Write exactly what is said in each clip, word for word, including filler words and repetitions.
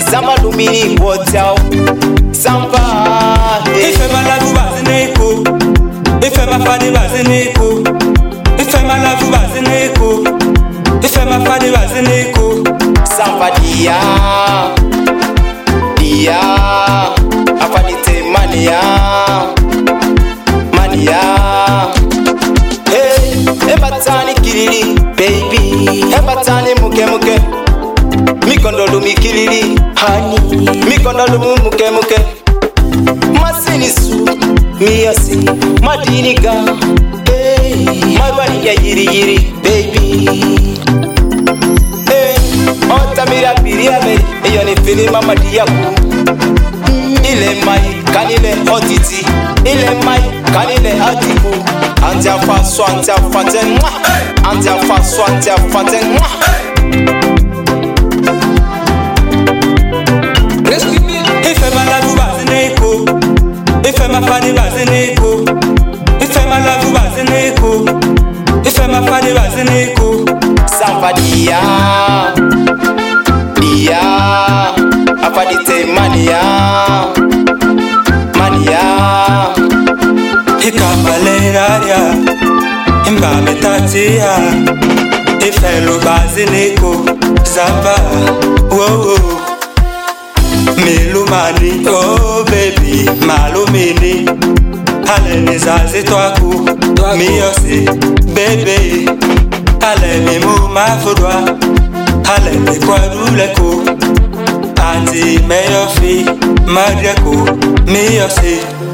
Samba lumini hotel. Samba. Ife malavu bazineko. Ife mafani bazineko. Ife malavu bazineko. Ife mafani bazineko. Samba dia. Dia. Afanite mania. Mania. Hey, ebatani kiriri, baby. Ebatani muke muke. Mikondolu mikiriri, honey. Mikondolu muke muke. Masinisu, miyasi, madiniga. Hey, mabani ya yiri yiri, baby. Hey, otamira piriame, eyo ni fili mama diyaku. Ile mai, kanile otiti. Ile mai, kanile atiku. Antia faso, antia faten, antia faso, antia faten. Ife malavu bazineko. Ife mafani bazineko. Ife malavu bazineko. Ife mafani bazineko. Samba dia, dia. Afanite mania, mania. Hika maleraria. Imba metatia. Ife lo bazineko. Zamba. Whoa. Melumani, oh baby, malumini. Ale nizazi twaku, miyosi, baby. Ale mimu mafudwa, ale mikwaduleko. Anti meyofi, madreko, miyosi.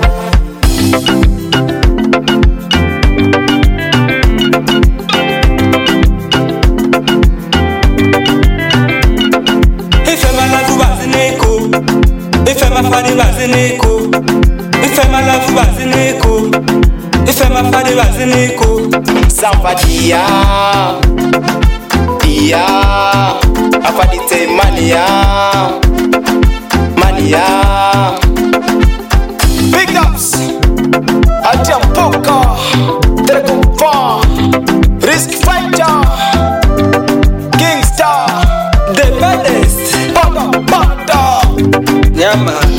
Ife malavu bazineko. Ife mafani bazineko. Ife malavu bazineko. Ife mafani bazineko. Samba dia, dia. Afanite mania, mania. Big ups, Atia Poka, Telekom Risk Fighter, Kingstar, The baddest. Bada Bada. Yeah man.